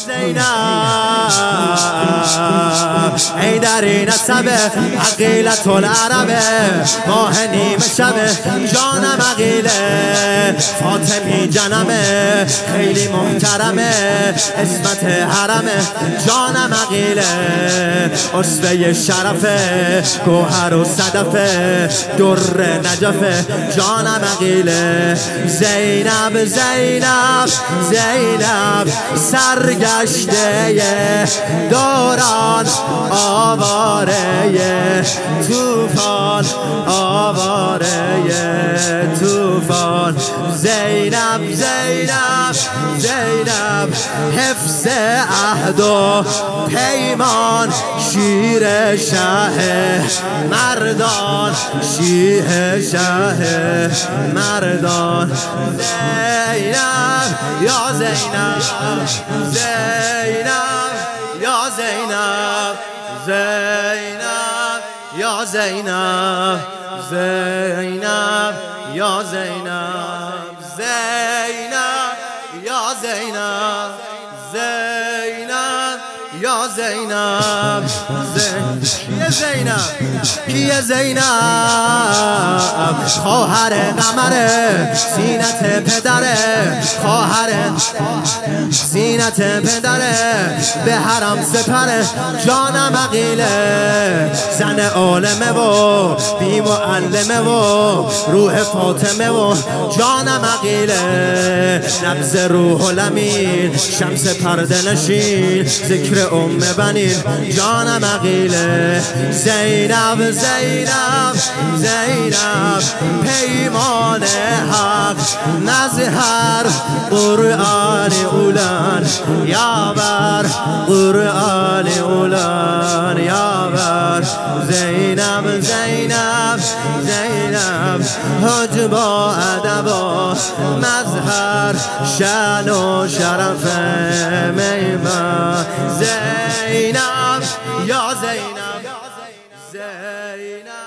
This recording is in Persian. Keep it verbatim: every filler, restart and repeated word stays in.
زینب ای در این نسبه عقیلت العربه ماه نیمه شبه جانم عقیله فاطمی جنمه خیلی محترمه اسمت حرمه جانم عقیله اصفه شرفه گوهر و صدفه در نجفه جانم عقیله زینب زینب زینب سرگشته دوران آواره توفان آواره توفان زینب زینب زینب حفظ عهد و پیمان شیر شه مردان شیر شه مردان زینب یا زینب زینب یا زینب زینب یا زینب زینب یا زینب زینب یا زینب زینب یا زینب کیه زینب کیه زینب خواهر قمره زینت پدره خواهر زینت پدره به حرم سپره جانم عقیله زن عالمه و بی معلمه و روح فاطمه و جانم عقیله نبض روح الامین شمس پرده نشین ذکر ام بنین جانم عقیله زینب زینب زینب پیمان حق مظهر قرآن اولان یاور قرآن اولان یاور زینب زینب زینب حجب و ادب و مظهر شان و شرف میمن زینب یا زینب زینب